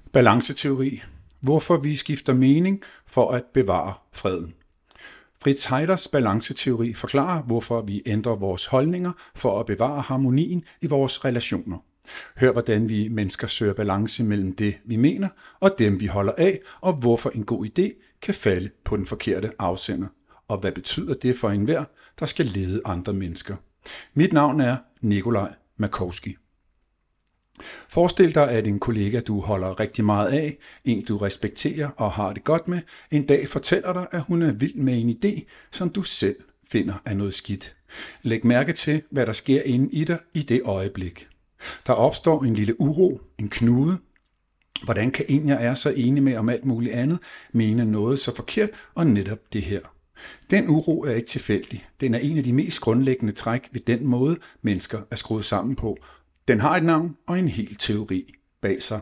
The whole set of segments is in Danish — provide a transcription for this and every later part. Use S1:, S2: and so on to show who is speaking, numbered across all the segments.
S1: Balanceteori. Hvorfor vi skifter mening for at bevare freden. Fritz Heiders balanceteori forklarer, hvorfor vi ændrer vores holdninger for at bevare harmonien i vores relationer. Hør, hvordan vi mennesker søger balance mellem det, vi mener, og dem, vi holder af, og hvorfor en god idé kan falde på den forkerte afsender. Og hvad betyder det for enhver, der skal lede andre mennesker? Mit navn er Nikolaj Makowski. Forestil dig, at en kollega, du holder rigtig meget af, en du respekterer og har det godt med, en dag fortæller dig, at hun er vild med en idé, som du selv finder er noget skidt. Læg mærke til, hvad der sker inde i dig i det øjeblik. Der opstår en lille uro, en knude. Hvordan kan en, jeg er så enig med om alt muligt andet, mene noget så forkert og netop det her? Den uro er ikke tilfældig. Den er en af de mest grundlæggende træk ved den måde, mennesker er skruet sammen på. Den har et navn og en hel teori bag sig.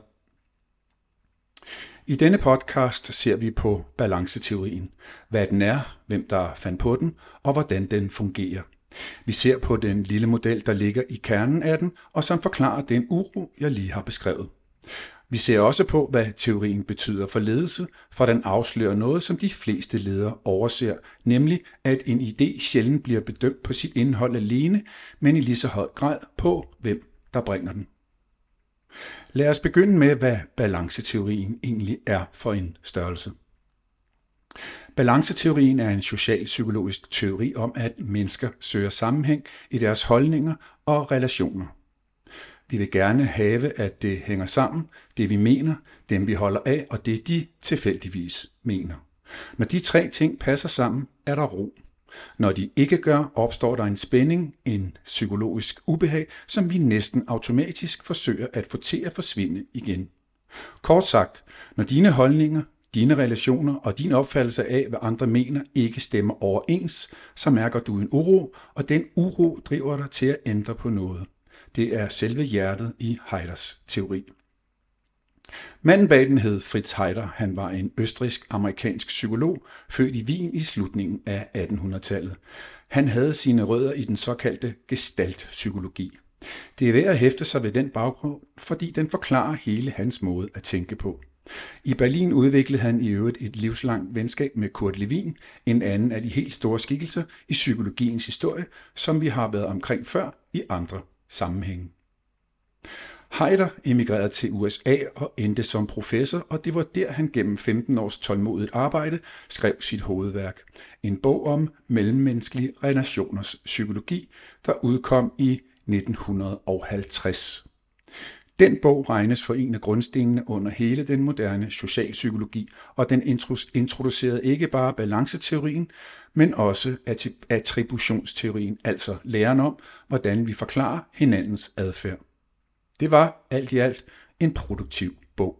S1: I denne podcast ser vi på balanceteorien, hvad den er, hvem der fandt på den, og hvordan den fungerer. Vi ser på den lille model, der ligger i kernen af den, og som forklarer den uro, jeg lige har beskrevet. Vi ser også på, hvad teorien betyder for ledelse, for den afslører noget, som de fleste ledere overser, nemlig at en idé sjældent bliver bedømt på sit indhold alene, men i lige så høj grad på, hvem der bringer den. Lad os begynde med, hvad balanceteorien egentlig er for en størrelse. Balanceteorien er en socialpsykologisk teori om, at mennesker søger sammenhæng i deres holdninger og relationer. Vi vil gerne have, at det hænger sammen, det vi mener, dem vi holder af, og det de tilfældigvis mener. Når de tre ting passer sammen, er der ro. Når de ikke gør, opstår der en spænding, en psykologisk ubehag, som vi næsten automatisk forsøger at få til at forsvinde igen. Kort sagt, når dine holdninger, dine relationer og din opfattelse af, hvad andre mener, ikke stemmer overens, så mærker du en uro, og den uro driver dig til at ændre på noget. Det er selve hjertet i Heiders teori. Manden bag den hed Fritz Heider. Han var en østrigsk-amerikansk psykolog, født i Wien i slutningen af 1800-tallet. Han havde sine rødder i den såkaldte gestaltpsykologi. Det er værd at hæfte sig ved den baggrund, fordi den forklarer hele hans måde at tænke på. I Berlin udviklede han i øvrigt et livslangt venskab med Kurt Lewin, en anden af de helt store skikkelser i psykologiens historie, som vi har været omkring før i andre sammenhænge. Heider emigrerede til USA og endte som professor, og det var der, han gennem 15 års tålmodigt arbejde skrev sit hovedværk. En bog om mellemmenneskelige relationers psykologi, der udkom i 1950. Den bog regnes for en af grundstenene under hele den moderne socialpsykologi, og den introducerede ikke bare balanceteorien, men også attributionsteorien, altså læren om, hvordan vi forklarer hinandens adfærd. Det var alt i alt en produktiv bog.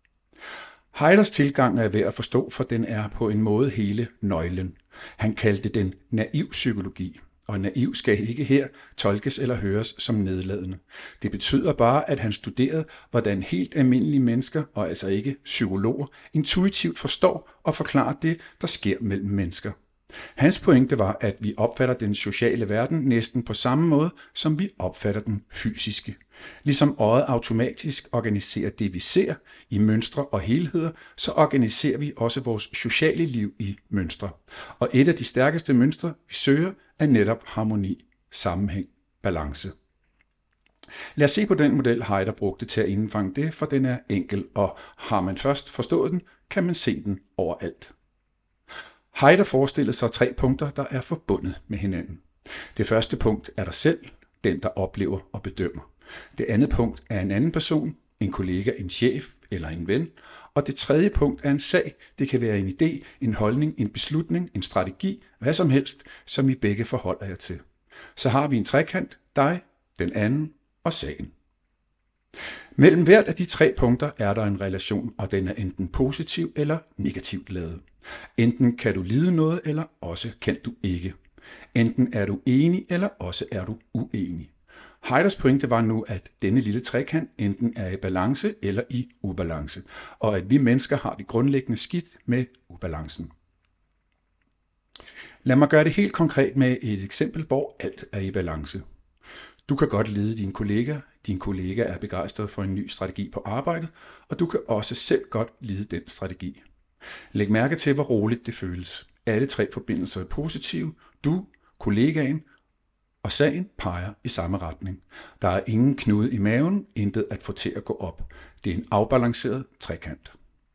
S1: Heiders tilgang er værd at forstå, for den er på en måde hele nøglen. Han kaldte den naiv psykologi, og naiv skal ikke her tolkes eller høres som nedladende. Det betyder bare, at han studerede, hvordan helt almindelige mennesker, og altså ikke psykologer, intuitivt forstår og forklarer det, der sker mellem mennesker. Hans pointe var, at vi opfatter den sociale verden næsten på samme måde, som vi opfatter den fysiske. Ligesom øjet automatisk organiserer det, vi ser, i mønstre og helheder, så organiserer vi også vores sociale liv i mønstre. Og et af de stærkeste mønstre, vi søger, er netop harmoni, sammenhæng, balance. Lad os se på den model, Heider brugte til at indfange det, for den er enkel, og har man først forstået den, kan man se den overalt. Heider forestillede sig 3 punkter, der er forbundet med hinanden. Det første punkt er dig selv, den der oplever og bedømmer. Det andet punkt er en anden person, en kollega, en chef eller en ven. Og det tredje punkt er en sag. Det kan være en idé, en holdning, en beslutning, en strategi, hvad som helst, som I begge forholder jer til. Så har vi en trekant, dig, den anden og sagen. Mellem hvert af de 3 punkter er der en relation, og den er enten positiv eller negativt ladet. Enten kan du lide noget, eller også kan du ikke. Enten er du enig, eller også er du uenig. Heiders pointe var nu, at denne lille trekant enten er i balance eller i ubalance, og at vi mennesker har det grundlæggende skidt med ubalancen. Lad mig gøre det helt konkret med et eksempel, hvor alt er i balance. Du kan godt lede din kollega er begejstret for en ny strategi på arbejdet, og du kan også selv godt lede den strategi. Læg mærke til, hvor roligt det føles. Alle tre forbindelser er positive. Du, kollegaen og sagen peger i samme retning. Der er ingen knude i maven, intet at få til at gå op. Det er en afbalanceret trekant.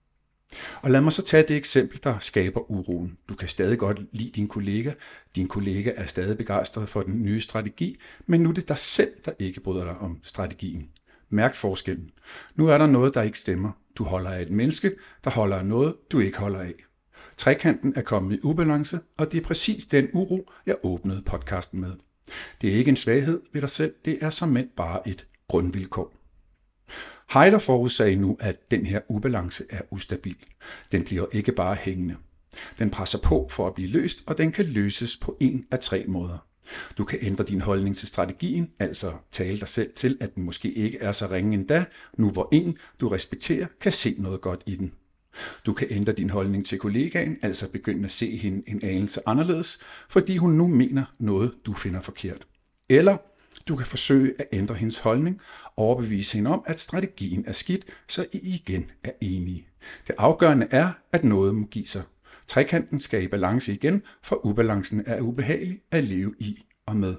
S1: Og lad mig så tage det eksempel, der skaber uroen. Du kan stadig godt lide din kollega. Din kollega er stadig begejstret for den nye strategi, men nu er det dig selv, der ikke bryder dig om strategien. Mærk forskellen. Nu er der noget, der ikke stemmer. Du holder af et menneske, der holder af noget, du ikke holder af. Trekanten er kommet i ubalance, og det er præcis den uro, jeg åbnede podcasten med. Det er ikke en svaghed ved dig selv, det er såmænd bare et grundvilkår. Heider forudsagde nu, at den her ubalance er ustabil. Den bliver ikke bare hængende. Den presser på for at blive løst, og den kan løses på en af tre måder. Du kan ændre din holdning til strategien, altså tale dig selv til, at den måske ikke er så ringe endda, nu hvor en, du respekterer, kan se noget godt i den. Du kan ændre din holdning til kollegaen, altså begynde at se hende en anelse anderledes, fordi hun nu mener noget, du finder forkert. Eller du kan forsøge at ændre hendes holdning, overbevise hende om, at strategien er skidt, så I igen er enige. Det afgørende er, at noget må give sig. Trekanten skal i balance igen, for ubalancen er ubehagelig at leve i og med.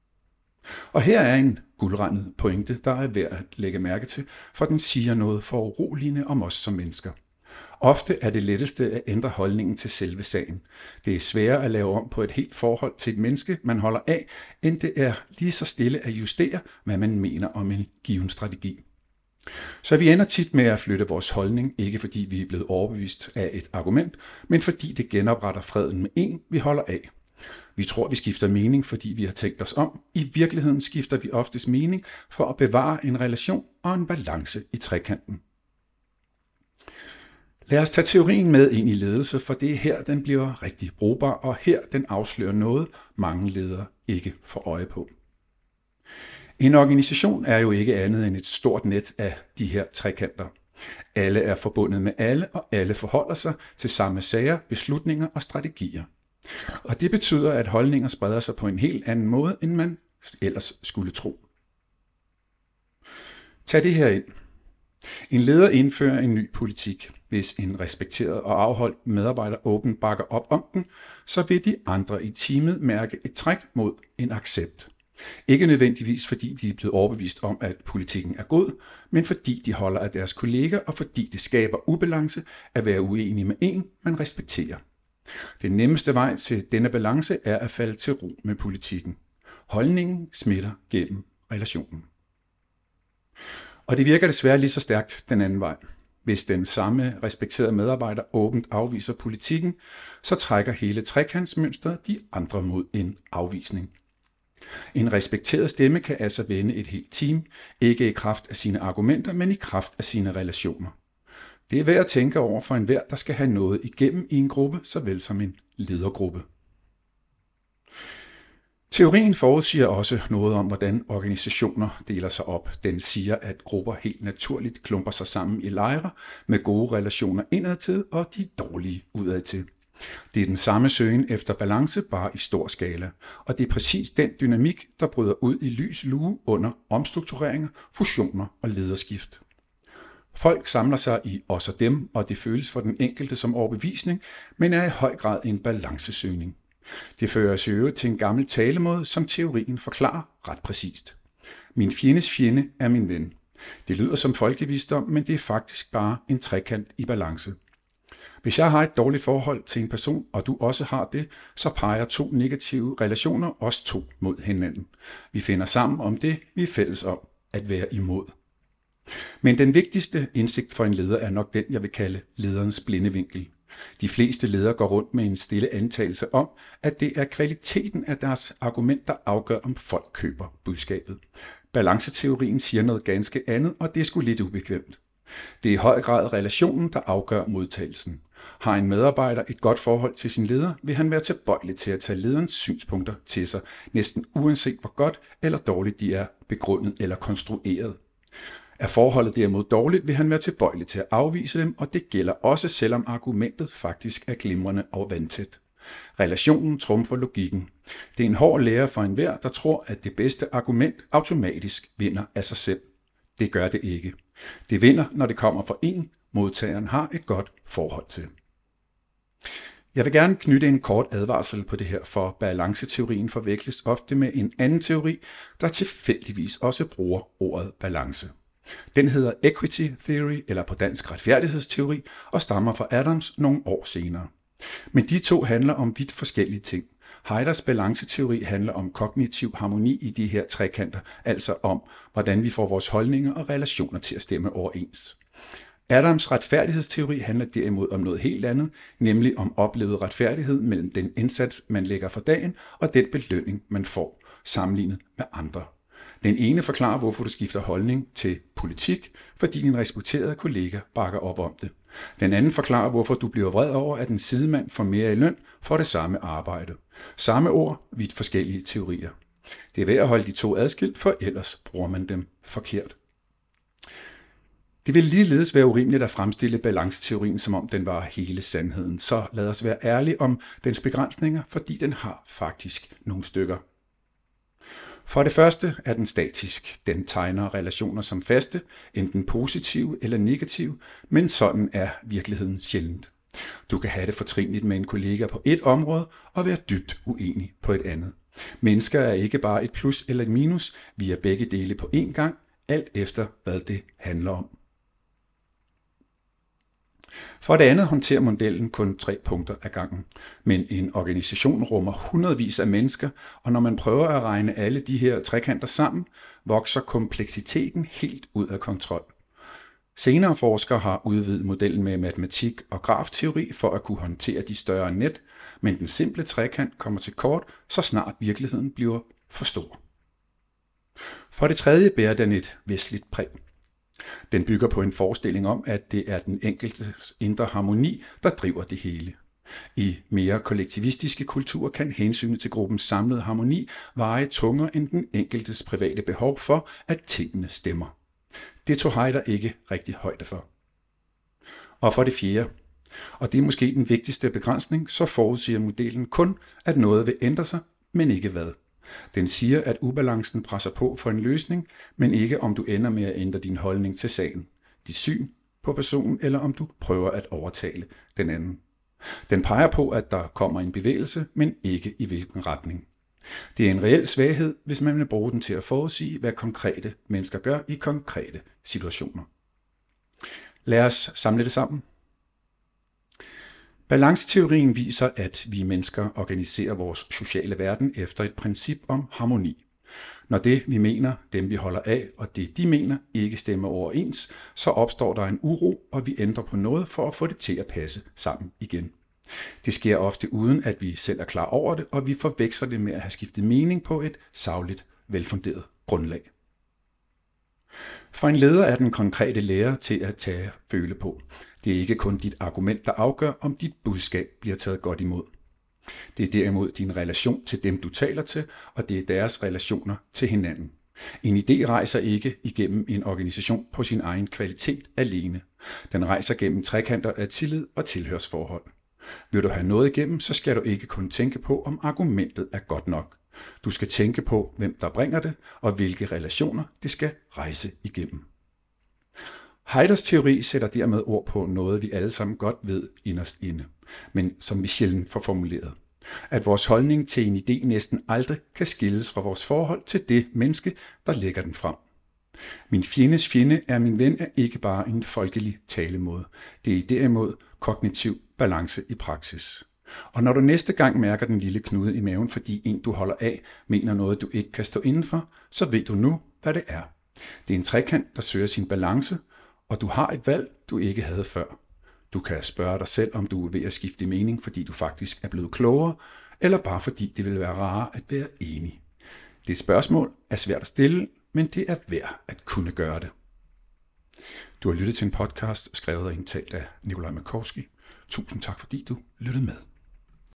S1: Og her er en guldrandet pointe, der er værd at lægge mærke til, for den siger noget foruroligende om os som mennesker. Ofte er det letteste at ændre holdningen til selve sagen. Det er sværere at lave om på et helt forhold til et menneske, man holder af, end det er lige så stille at justere, hvad man mener om en given strategi. Så vi ender tit med at flytte vores holdning, ikke fordi vi er blevet overbevist af et argument, men fordi det genopretter freden med en, vi holder af. Vi tror, vi skifter mening, fordi vi har tænkt os om. I virkeligheden skifter vi oftest mening for at bevare en relation og en balance i trekanten. Lad os tage teorien med ind i ledelse, for det er her, den bliver rigtig brugbar, og her den afslører noget, mange ledere ikke får øje på. En organisation er jo ikke andet end et stort net af de her trekanter. Alle er forbundet med alle, og alle forholder sig til samme sager, beslutninger og strategier. Og det betyder, at holdninger spreder sig på en helt anden måde, end man ellers skulle tro. Tag det her ind. En leder indfører en ny politik. Hvis en respekteret og afholdt medarbejder åbent bakker op om den, så vil de andre i teamet mærke et træk mod en accept. Ikke nødvendigvis fordi de er blevet overbevist om, at politikken er god, men fordi de holder af deres kolleger, og fordi det skaber ubalance at være uenig med en, man respekterer. Den nemmeste vej til denne balance er at falde til ro med politikken. Holdningen smitter gennem relationen. Og det virker desværre lige så stærkt den anden vej. Hvis den samme respekterede medarbejder åbent afviser politikken, så trækker hele trekantsmønstret de andre mod en afvisning. En respekteret stemme kan altså vende et helt team, ikke i kraft af sine argumenter, men i kraft af sine relationer. Det er værd at tænke over for enhver, der skal have noget igennem i en gruppe, såvel som en ledergruppe. Teorien forudsiger også noget om, hvordan organisationer deler sig op. Den siger, at grupper helt naturligt klumper sig sammen i lejre med gode relationer indadtil og de dårlige udadtil. Det er den samme søgen efter balance, bare i stor skala. Og det er præcis den dynamik, der bryder ud i lys lue under omstruktureringer, fusioner og lederskift. Folk samler sig i os og dem, og det føles for den enkelte som overbevisning, men er i høj grad en balancesøgning. Det fører os i øvrigt til en gammel talemåde, som teorien forklarer ret præcist. Min fjendes fjende er min ven. Det lyder som folkevisdom, men det er faktisk bare en trekant i balance. Hvis jeg har et dårligt forhold til en person, og du også har det, så peger to negative relationer os to mod hinanden. Vi finder sammen om det, vi er fælles om at være imod. Men den vigtigste indsigt for en leder er nok den, jeg vil kalde lederens blinde vinkel. De fleste ledere går rundt med en stille antagelse om, at det er kvaliteten af deres argument, der afgør, om folk køber budskabet. Balanceteorien siger noget ganske andet, og det er sgu lidt ubekvemt. Det er i høj grad relationen, der afgør modtagelsen. Har en medarbejder et godt forhold til sin leder, vil han være tilbøjelig til at tage lederens synspunkter til sig, næsten uanset hvor godt eller dårligt de er begrundet eller konstrueret. Er forholdet derimod dårligt, vil han være tilbøjelig til at afvise dem, og det gælder også selvom argumentet faktisk er glimrende og vandtæt. Relationen trumfer logikken. Det er en hård lære for enhver, der tror, at det bedste argument automatisk vinder af sig selv. Det gør det ikke. Det vinder, når det kommer fra en, modtageren har et godt forhold til. Jeg vil gerne knytte en kort advarsel på det her, for balanceteorien forveksles ofte med en anden teori, der tilfældigvis også bruger ordet balance. Den hedder Equity Theory, eller på dansk retfærdighedsteori, og stammer fra Adams nogle år senere. Men de to handler om vidt forskellige ting. Haiders balanceteori handler om kognitiv harmoni i de her trekanter, altså om, hvordan vi får vores holdninger og relationer til at stemme overens. Adams retfærdighedsteori handler derimod om noget helt andet, nemlig om oplevet retfærdighed mellem den indsats, man lægger for dagen, og den belønning, man får, sammenlignet med andre. Den ene forklarer, hvorfor du skifter holdning til politik, fordi din respekterede kollega bakker op om det. Den anden forklarer, hvorfor du bliver vred over, at en sidemand får mere i løn for det samme arbejde. Samme ord, vidt forskellige teorier. Det er værd at holde de to adskilt, for ellers bruger man dem forkert. Det vil ligeledes være urimeligt at fremstille balanceteorien, som om den var hele sandheden. Så lad os være ærlige om dens begrænsninger, fordi den har faktisk nogle stykker. For det første er den statisk. Den tegner relationer som faste, enten positive eller negative, men sådan er virkeligheden sjældent. Du kan have det fortrinligt med en kollega på et område og være dybt uenig på et andet. Mennesker er ikke bare et plus eller et minus, vi er begge dele på én gang, alt efter hvad det handler om. For det andet håndterer modellen kun 3 punkter ad gangen, men en organisation rummer hundredvis af mennesker, og når man prøver at regne alle de her trekanter sammen, vokser kompleksiteten helt ud af kontrol. Senere forskere har udvidet modellen med matematik og grafteori for at kunne håndtere de større net, men den simple trekant kommer til kort, så snart virkeligheden bliver for stor. For det tredje bærer den et vestligt præg. Den bygger på en forestilling om, at det er den enkeltes indre harmoni, der driver det hele. I mere kollektivistiske kulturer kan hensynet til gruppens samlede harmoni veje tungere end den enkeltes private behov for, at tingene stemmer. Det tog Haider ikke rigtig højde for. Og for det fjerde, og det er måske den vigtigste begrænsning, så forudsiger modellen kun, at noget vil ændre sig, men ikke hvad. Den siger, at ubalancen presser på for en løsning, men ikke om du ender med at ændre din holdning til sagen, dit syn på personen, eller om du prøver at overtale den anden. Den peger på, at der kommer en bevægelse, men ikke i hvilken retning. Det er en reel svaghed, hvis man vil bruge den til at forudsige, hvad konkrete mennesker gør i konkrete situationer. Lad os samle det sammen. Balanceteorien viser, at vi mennesker organiserer vores sociale verden efter et princip om harmoni. Når det, vi mener, dem vi holder af, og det, de mener, ikke stemmer overens, så opstår der en uro, og vi ændrer på noget for at få det til at passe sammen igen. Det sker ofte uden, at vi selv er klar over det, og vi forveksler det med at have skiftet mening på et sagligt, velfunderet grundlag. For en leder er den konkrete lære til at tage føle på. Det er ikke kun dit argument, der afgør, om dit budskab bliver taget godt imod. Det er derimod din relation til dem, du taler til, og det er deres relationer til hinanden. En idé rejser ikke igennem en organisation på sin egen kvalitet alene. Den rejser gennem trekanter af tillid og tilhørsforhold. Vil du have noget igennem, så skal du ikke kun tænke på, om argumentet er godt nok. Du skal tænke på, hvem der bringer det, og hvilke relationer det skal rejse igennem. Haiders teori sætter dermed ord på noget, vi alle sammen godt ved inderst inde, men som vi sjældent får formuleret. At vores holdning til en idé næsten aldrig kan skilles fra vores forhold til det menneske, der lægger den frem. Min fjendes fjende er min ven er ikke bare en folkelig talemåde. Det er derimod kognitiv balance i praksis. Og når du næste gang mærker den lille knude i maven, fordi en du holder af mener noget, du ikke kan stå indenfor, så ved du nu, hvad det er. Det er en trekant, der søger sin balance, og du har et valg, du ikke havde før. Du kan spørge dig selv, om du er ved at skifte mening, fordi du faktisk er blevet klogere, eller bare fordi det vil være rarere at være enig. Det spørgsmål er svært at stille, men det er værd at kunne gøre det. Du har lyttet til en podcast skrevet og indtalt af Nikolaj Makovsky. Tusind tak, fordi du lyttede med.